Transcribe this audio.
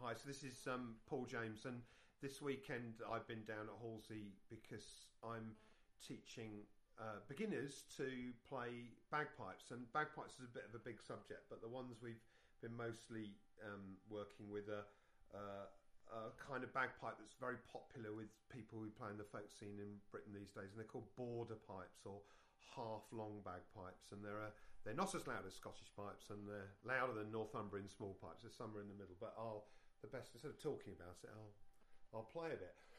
Hi, so this is Paul James, and this weekend I've been down at Halsey because I'm teaching beginners to play bagpipes, and bagpipes is a bit of a big subject, but the ones we've been mostly working with are a kind of bagpipe that's very popular with people who play in the folk scene in Britain these days, and they're called border pipes or half-long bagpipes, and they're not as loud as Scottish pipes, and they're louder than Northumbrian small pipes. There's somewhere in the middle, but instead of talking about it, I'll play a bit.